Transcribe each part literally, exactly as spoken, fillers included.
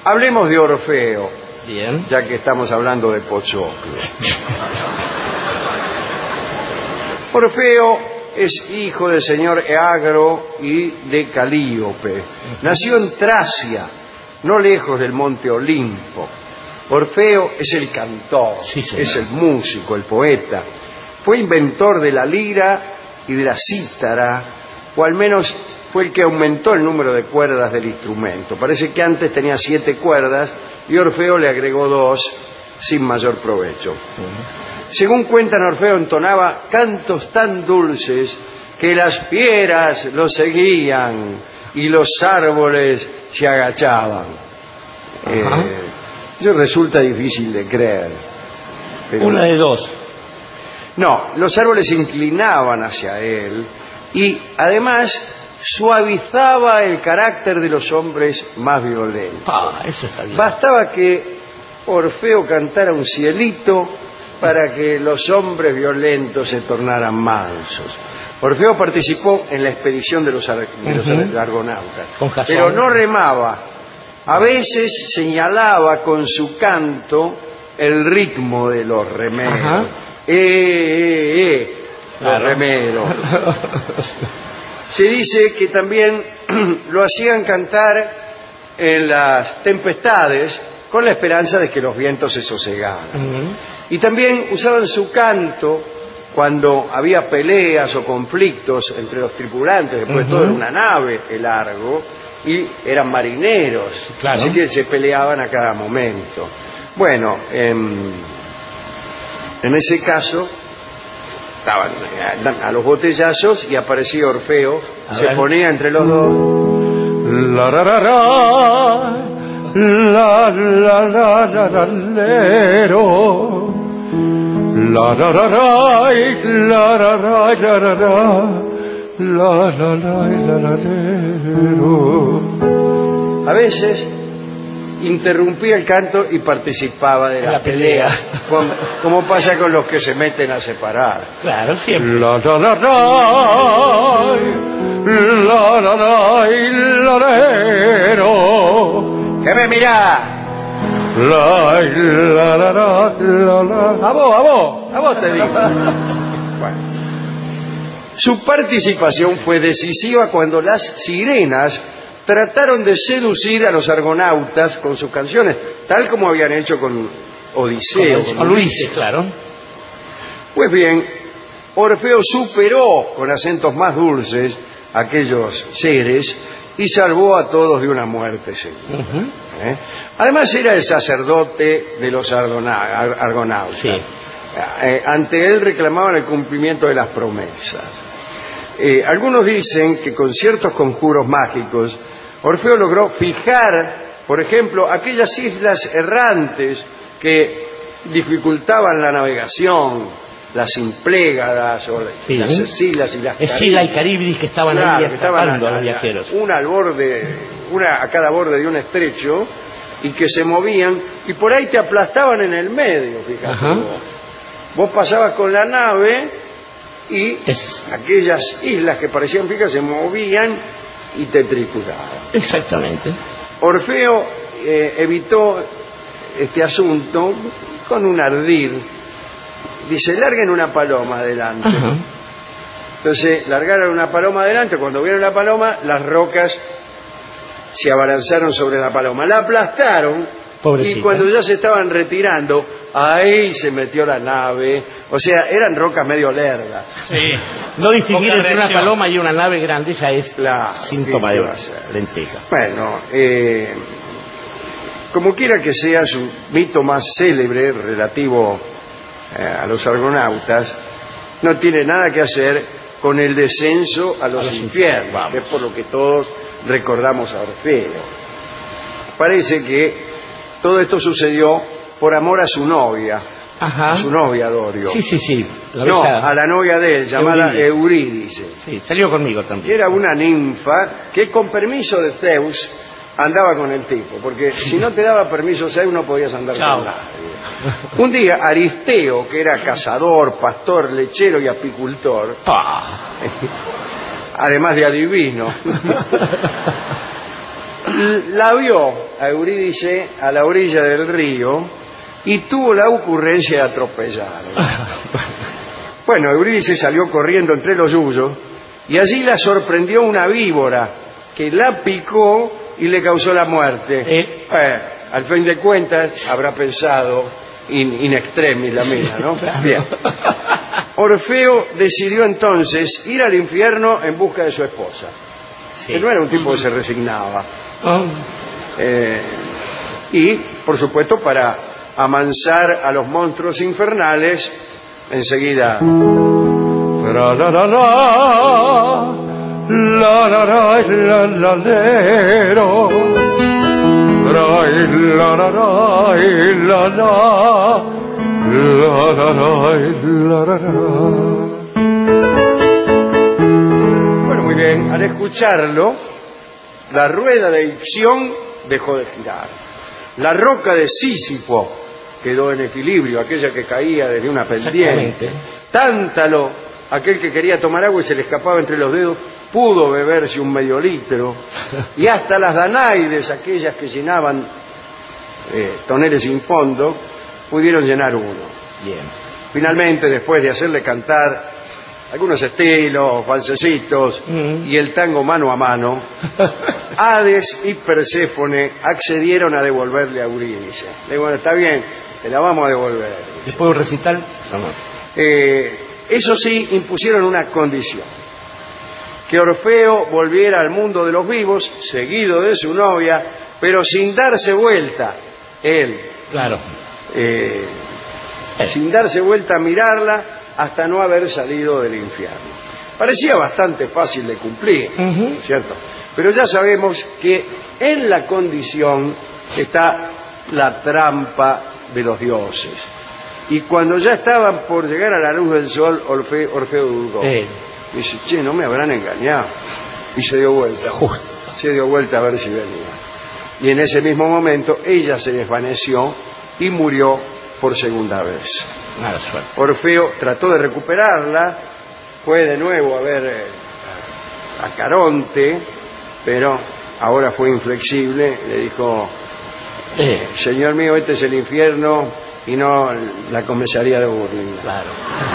Hablemos de Orfeo. Bien. Ya que estamos hablando de pochoclo. Orfeo es hijo del señor Eagro y de Calíope. Nació en Tracia, no lejos del monte Olimpo. Orfeo es el cantor, sí, es el músico, el poeta. Fue inventor de la lira y de la cítara, o al menos fue el que aumentó el número de cuerdas del instrumento. Parece que antes tenía siete cuerdas y Orfeo le agregó dos sin mayor provecho. Uh-huh. Según cuentan, Orfeo entonaba cantos tan dulces que las fieras lo seguían y los árboles se agachaban. Uh-huh. Eh, eso resulta difícil de creer. Pero una de dos. No, los árboles se inclinaban hacia él y además suavizaba el carácter de los hombres más violentos. Ah, eso está bien. Bastaba que Orfeo cantara un cielito para que los hombres violentos se tornaran mansos. Orfeo participó en la expedición de los, ar de los uh-huh. argonautas, pero no remaba. A veces señalaba con su canto el ritmo de los remeros. Uh-huh. Eh, eh, eh, claro. Los remeros. Se dice que también lo hacían cantar en las tempestades con la esperanza de que los vientos se sosegaran. Uh-huh. Y también usaban su canto cuando había peleas o conflictos entre los tripulantes, después uh-huh. todo era una nave, el Argo, y eran marineros, claro. Así que se peleaban a cada momento. Bueno, eh, en ese caso estaban a los botellazos y aparecía Orfeo, a se ver. ponía entre los dos. La ra ra ra, la la la la la lero, la ra ra ra, la ra ra la ra ra, la la la la la lero. A veces interrumpía el canto y participaba de la, la pelea, pelea. Como, como pasa con los que se meten a separar. Claro, siempre. La la la la, la la la, la la. ¿Qué me mirá? La la la la la. A vos, a vos, a vos te digo. Bueno. Su participación fue decisiva cuando las sirenas trataron de seducir a los argonautas con sus canciones, tal como habían hecho con Odiseo, con, con Ulises, claro. Pues bien, Orfeo superó con acentos más dulces a aquellos seres y salvó a todos de una muerte segura. Uh-huh. ¿Eh? Además era el sacerdote de los argonautas. Sí. Eh, ante él reclamaban el cumplimiento de las promesas. Eh, algunos dicen que con ciertos conjuros mágicos Orfeo logró fijar, por ejemplo, aquellas islas errantes que dificultaban la navegación, las Simplégadas o sí, las Escilas y las Escila y Caribdis que estaban claro, ahí atrapando a los viajeros. Una al borde, una a cada borde de un estrecho y que se movían y por ahí te aplastaban en el medio, fíjate. Vos. vos pasabas con la nave y es... aquellas islas que parecían fijas se movían y te trituraban. Exactamente. Orfeo eh, evitó este asunto con un ardid. Dice, larguen una paloma adelante. Ajá. Entonces largaron una paloma adelante. Cuando vieron la paloma, las rocas se abalanzaron sobre la paloma, la aplastaron. Pobrecita. Y cuando ya se estaban retirando, ahí se metió la nave. O sea, eran rocas medio lerdas. Sí. No distinguir entre una paloma y una nave grande ya es claro, síntoma de lenteja. Bueno, eh, como quiera que sea, su mito más célebre relativo eh, a los argonautas no tiene nada que hacer con el descenso a los, a los infiernos, infiernos que es por lo que todos recordamos a Orfeo. Parece que todo esto sucedió por amor a su novia. Ajá. A su novia Dorio. Sí, sí, sí. La no, a la novia de él, llamada Eurídice. Sí, salió conmigo también. Era una ninfa que con permiso de Zeus andaba con el tipo, porque si no te daba permiso Zeus no podías andar Chao. con nadie. Un día Aristeo, que era cazador, pastor, lechero y apicultor, ah. además de adivino, La vio a Eurídice a la orilla del río y tuvo la ocurrencia de atropellarla. Bueno, Eurídice salió corriendo entre los yuyos y allí la sorprendió una víbora que la picó y le causó la muerte. Eh. Eh, al fin de cuentas habrá pensado in, in extremis la mina, ¿no? Bien. Orfeo decidió entonces ir al infierno en busca de su esposa. Sí. Que no era un tipo que se resignaba. Oh. Eh, y, por supuesto, para amansar a los monstruos infernales, enseguida... La la la la, la la la la la lero, la la la la la la la la. Bueno, muy bien. Al escucharlo, la rueda de Ixión dejó de girar. La roca de Sísifo quedó en equilibrio, aquella que caía desde una pendiente. Tántalo, aquel que quería tomar agua y se le escapaba entre los dedos, pudo beberse un medio litro. Y hasta las Danaides, aquellas que llenaban eh, toneles sin fondo, pudieron llenar uno. Bien. Finalmente, después de hacerle cantar algunos estilos, valsecitos mm. y el tango mano a mano, Hades y Perséfone accedieron a devolverle a Eurídice. Le digo, bueno, está bien, te la vamos a devolver. Después de un recital, no. Eh, eso sí, impusieron una condición: que Orfeo volviera al mundo de los vivos, seguido de su novia, pero sin darse vuelta, él. Claro. Eh, él. Sin darse vuelta a mirarla hasta no haber salido del infierno. Parecía bastante fácil de cumplir, uh-huh. ¿cierto? Pero ya sabemos que en la condición está la trampa de los dioses. Y cuando ya estaban por llegar a la luz del sol, Orfeo, Orfeo dudó. Eh. Dice, che, no me habrán engañado. Y se dio vuelta. Justo. Se dio vuelta a ver si venía. Y en ese mismo momento ella se desvaneció y murió por segunda vez. Mala suerte. Orfeo trató de recuperarla, fue de nuevo a ver eh, a Caronte, pero ahora fue inflexible. Le dijo, eh. señor mío, este es el infierno y no la comisaría de Burlingame. Claro.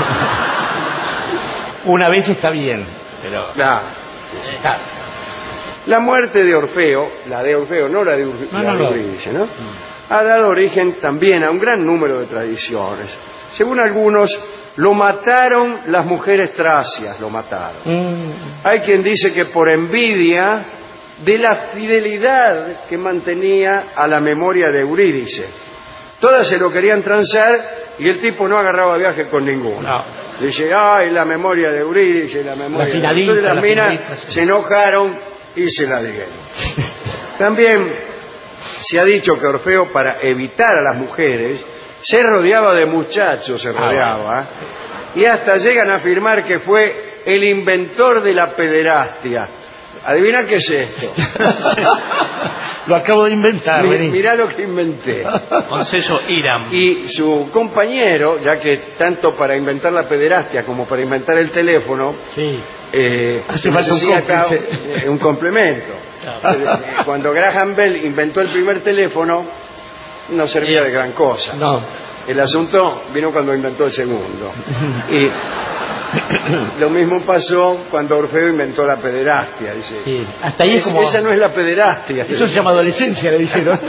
Una vez está bien, pero... Claro. Está. La muerte de Orfeo, la de Orfeo, no la de Eurídice, no, no, no. ¿no? Mm. ha dado origen también a un gran número de tradiciones. Según algunos, lo mataron las mujeres tracias, lo mataron. Mm. Hay quien dice que por envidia de la fidelidad que mantenía a la memoria de Eurídice. Todas se lo querían transar y el tipo no agarraba viaje con ninguno. No. Dice, ay, la memoria de Eurídice, la memoria la finalita, de... Entonces las la minas finalita, sí. se enojaron y se la dieron. También se ha dicho que Orfeo, para evitar a las mujeres, se rodeaba de muchachos, se rodeaba, y hasta llegan a afirmar que fue el inventor de la pederastia. Adivina qué es esto. Lo acabo de inventar. Mi, mirá lo que inventé. Con sello Iram. Y su compañero, ya que tanto para inventar la pederastia como para inventar el teléfono, sí. eh, hace falta un, acá, eh, un complemento. Claro. Cuando Graham Bell inventó el primer teléfono, no servía de gran cosa. No. El asunto vino cuando inventó el segundo. Y lo mismo pasó cuando Orfeo inventó la pederastia. Dice, sí. Hasta ahí es es, como... esa no es la pederastia. Eso se llama adolescencia, le dijeron.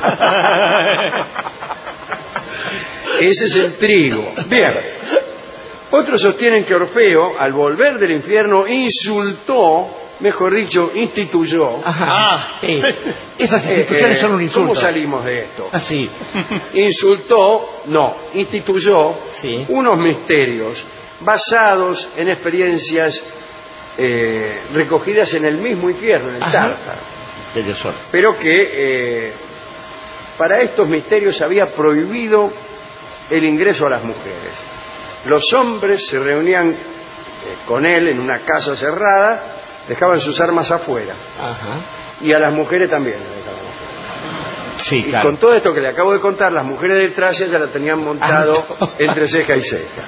Ese es el trigo. Bien. Otros sostienen que Orfeo, al volver del infierno, insultó, mejor dicho, instituyó. Ajá. Ah, sí. Esas instituciones eh, eh, son un insulto. ¿Cómo salimos de esto? Así. Insultó, no, instituyó sí. unos misterios basados en experiencias eh, recogidas en el mismo infierno, en el Tártaro. Pero que eh, para estos misterios había prohibido el ingreso a las mujeres. Los hombres se reunían eh, con él en una casa cerrada, dejaban sus armas afuera. Ajá. Y a las mujeres también le dejaban afuera. Sí, y claro. con todo esto que le acabo de contar, las mujeres de Tracia ya la tenían montado entre ceja y ceja.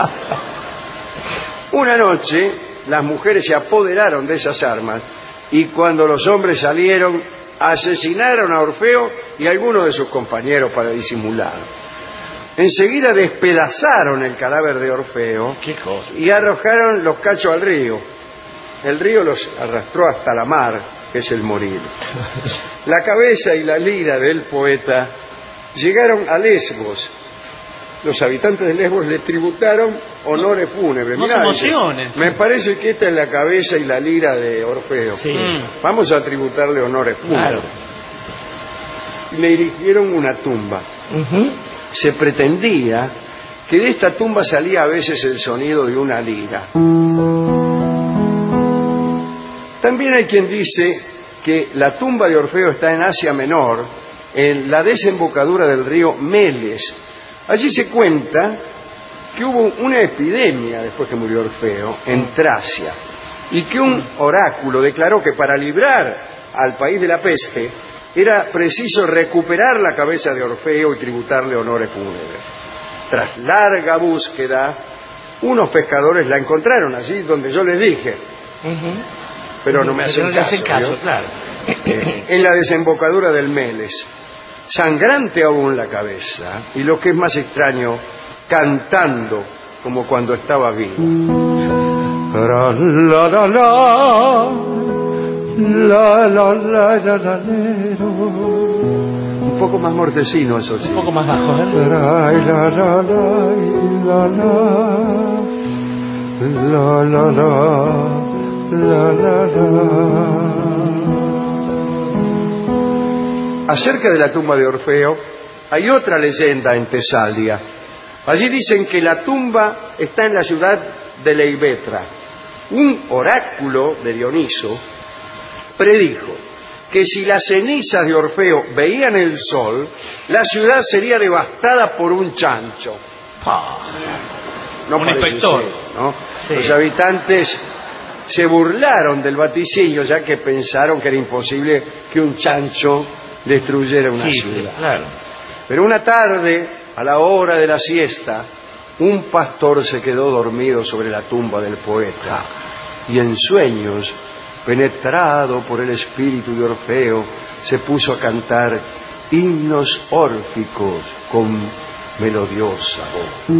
Una noche las mujeres se apoderaron de esas armas y cuando los hombres salieron asesinaron a Orfeo y a algunos de sus compañeros para disimular. Enseguida despedazaron el cadáver de Orfeo ¿Qué cosa? y arrojaron los cachos al río. El río los arrastró hasta la mar, que es el morir. La cabeza y la lira del poeta llegaron a Lesbos. Los habitantes de Lesbos le tributaron honores fúnebres. No se Mirá, emocionen. me parece que esta es la cabeza y la lira de Orfeo. Sí. Vamos a tributarle honores fúnebres. Claro. Y le erigieron una tumba. Ujú. Se pretendía que de esta tumba salía a veces el sonido de una lira. También hay quien dice que la tumba de Orfeo está en Asia Menor, en la desembocadura del río Meles. Allí se cuenta que hubo una epidemia después que murió Orfeo en Tracia y que un oráculo declaró que para librar al país de la peste era preciso recuperar la cabeza de Orfeo y tributarle honores fúnebres. Tras larga búsqueda, unos pescadores la encontraron allí donde yo les dije, Ujú. pero no me hacen no le caso, hacen caso, ¿vio? claro. Eh, en la desembocadura del Meles, sangrante aún la cabeza, y lo que es más extraño, cantando como cuando estaba vivo. La la la la la la la la la lero. Un poco más mortecino, eso sí. Un poco más bajo, ¿eh? La la la la la la la la la la la. Acerca de la tumba de Orfeo, hay otra leyenda en Tesalia. Allí dicen que la tumba está en la ciudad de Leibetra. Un oráculo de Dioniso predijo que si las cenizas de Orfeo veían el sol, la ciudad sería devastada por un chancho. Pa. No Un parece inspector. ser, ¿no? Sí. Los habitantes se burlaron del vaticinio, ya que pensaron que era imposible que un chancho destruyera una Sí, ciudad. sí, claro. Pero una tarde, a la hora de la siesta, un pastor se quedó dormido sobre la tumba del poeta y en sueños, penetrado por el espíritu de Orfeo, se puso a cantar himnos órficos con melodiosa voz.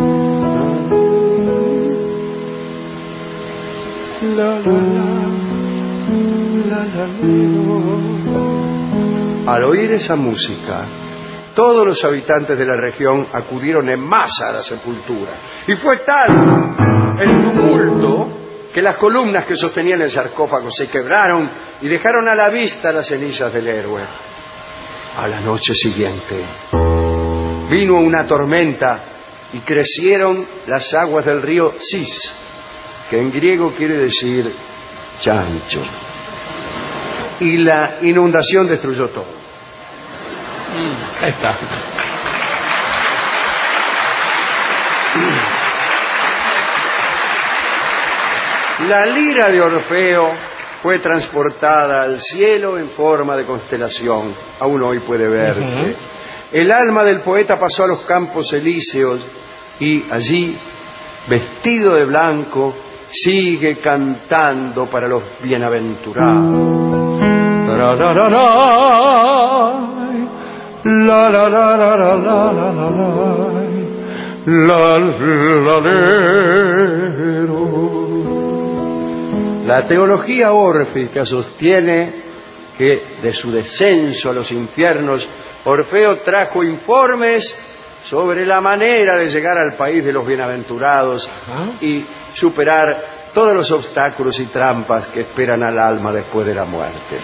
La la la la la la. Al oír esa música, todos los habitantes de la región acudieron en masa a la sepultura. Y fue tal el tumulto que las columnas que sostenían el sarcófago se quebraron y dejaron a la vista las cenizas del héroe. A la noche siguiente vino una tormenta y crecieron las aguas del río Sis, que en griego quiere decir chancho. Y la inundación destruyó todo. Ahí está. La lira de Orfeo fue transportada al cielo en forma de constelación. Aún hoy puede verse. Uh-huh. El alma del poeta pasó a los campos elíseos y allí, vestido de blanco, sigue cantando para los bienaventurados. La la la la la la la la la la la la la. La teología órfica sostiene que de su descenso a los infiernos, Orfeo trajo informes sobre la manera de llegar al país de los bienaventurados y superar todos los obstáculos y trampas que esperan al alma después de la muerte.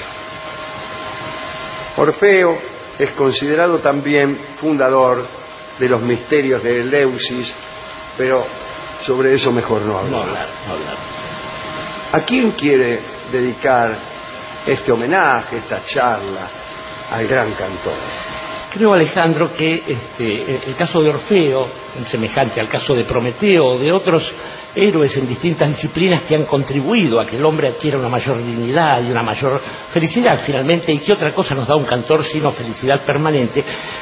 Orfeo es considerado también fundador de los misterios de Eleusis, pero sobre eso mejor no hablar. No hablar, no hablar. ¿A quién quiere dedicar este homenaje, esta charla al gran cantor? Creo, Alejandro, que este, el caso de Orfeo, semejante al caso de Prometeo o de otros héroes en distintas disciplinas que han contribuido a que el hombre adquiera una mayor dignidad y una mayor felicidad finalmente, y que otra cosa nos da un cantor sino felicidad permanente,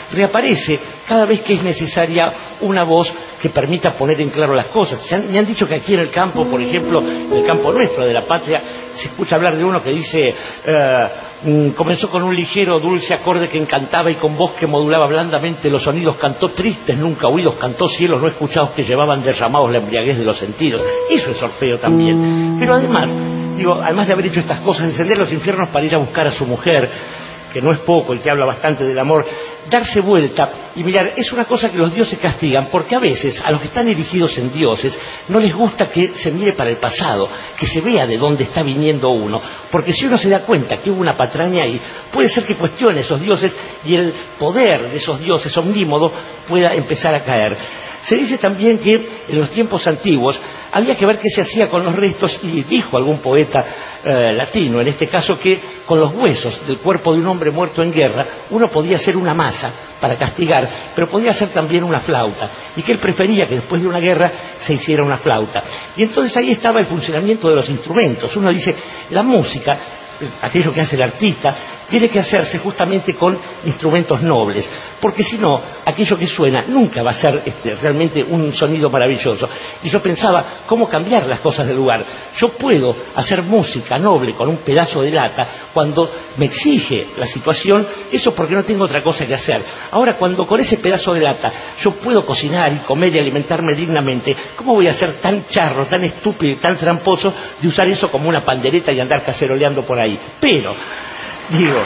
reaparece cada vez que es necesaria una voz que permita poner en claro las cosas. Se han, me han dicho que aquí en el campo, por ejemplo, en el campo nuestro de la patria, se escucha hablar de uno que dice, eh, mm, comenzó con un ligero, dulce acorde que encantaba y con voz que modulaba blandamente los sonidos, cantó tristes, nunca oídos, cantó cielos no escuchados que llevaban derramados la embriaguez de los sentidos. Eso es Orfeo también. Pero además, digo, además de haber hecho estas cosas, encender los infiernos para ir a buscar a su mujer, que no es poco, el que habla bastante del amor, darse vuelta y mirar, es una cosa que los dioses castigan, porque a veces a los que están erigidos en dioses no les gusta que se mire para el pasado, que se vea de dónde está viniendo uno, porque si uno se da cuenta que hubo una patraña ahí, puede ser que cuestione esos dioses y el poder de esos dioses omnímodos pueda empezar a caer. Se dice también que en los tiempos antiguos había que ver qué se hacía con los restos, y dijo algún poeta eh, latino, en este caso, que con los huesos del cuerpo de un hombre muerto en guerra uno podía hacer una masa para castigar, pero podía hacer también una flauta, y que él prefería que después de una guerra se hiciera una flauta. Y entonces ahí estaba el funcionamiento de los instrumentos. Uno dice, la música, aquello que hace el artista, tiene que hacerse justamente con instrumentos nobles, porque si no, aquello que suena nunca va a ser este, realmente un sonido maravilloso. Y yo pensaba, ¿cómo cambiar las cosas del lugar? Yo puedo hacer música noble con un pedazo de lata cuando me exige la situación, eso porque no tengo otra cosa que hacer. Ahora, cuando con ese pedazo de lata yo puedo cocinar y comer y alimentarme dignamente, ¿cómo voy a ser tan charro, tan estúpido y tan tramposo de usar eso como una pandereta y andar caceroleando por ahí? Pero, digo,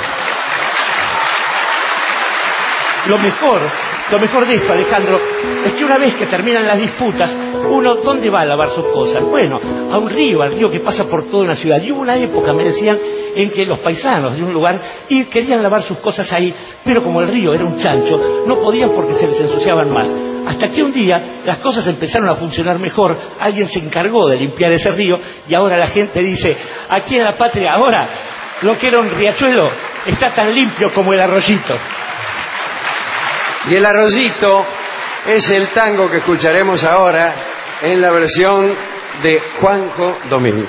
lo mejor, lo mejor de esto, Alejandro, es que una vez que terminan las disputas, uno, ¿dónde va a lavar sus cosas? Bueno, a un río, al río que pasa por toda una ciudad. Y hubo una época, me decían, en que los paisanos de un lugar y querían lavar sus cosas ahí, pero como el río era un chancho, no podían porque se les ensuciaban más. Hasta que un día las cosas empezaron a funcionar mejor, alguien se encargó de limpiar ese río y ahora la gente dice, aquí en la patria ahora, lo que era un riachuelo está tan limpio como el arroyito. Y el arroyito es el tango que escucharemos ahora en la versión de Juanjo Domínguez.